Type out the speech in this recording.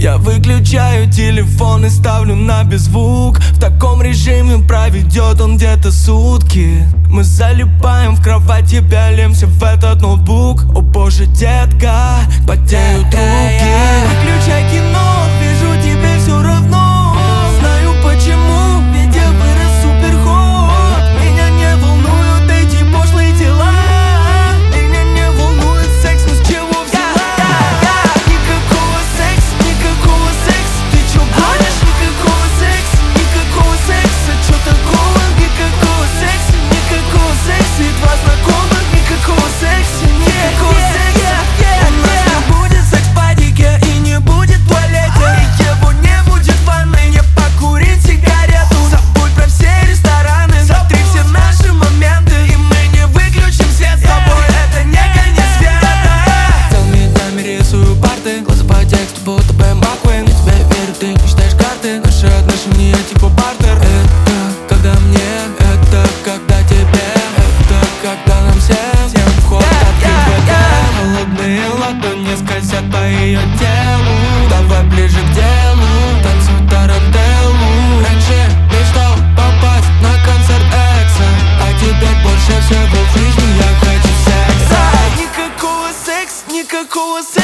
Я выключаю телефон и ставлю на беззвук. В таком режиме проведет он где-то сутки. Мы залипаем в кровати, пялимся в этот ноутбук. О боже, детка, потеют руки. Выключай кино, вижу, тебе все равно. Знаю почему, ведь я вырос суперход. Меня не волнуют эти пошлые дела. Меня не волнует секс, но с чего взяла? Никакого секса, никакого секса. Ты чё гонишь? Никакого секса, никакого секса. Чё такого? Никакого секса, никакого секса. И два знакомых, никакого секса, никакого секса. У нас не будет секс-падики и не будет в туалете. И его не будет в ванной, не покурить сигарету. Забудь про все рестораны, затри все наши моменты. И мы не выключим свет с тобой, это не конец света. Целыми днями рисую парты, глаза по тексту, будто бы Маквин. Я тебе верю, ты не считаешь карты. Наши отношения типа бартер. Это когда мне, это когда тебе, это когда нам всем вход открыт. Холодные ладони скользят по ее телу. Давай ближе к делу, танцуй тарантеллу. Раньше мечтал попасть на концерт Экса, а теперь больше всего в жизни я хочу секса. Никакого секса, никакого секса.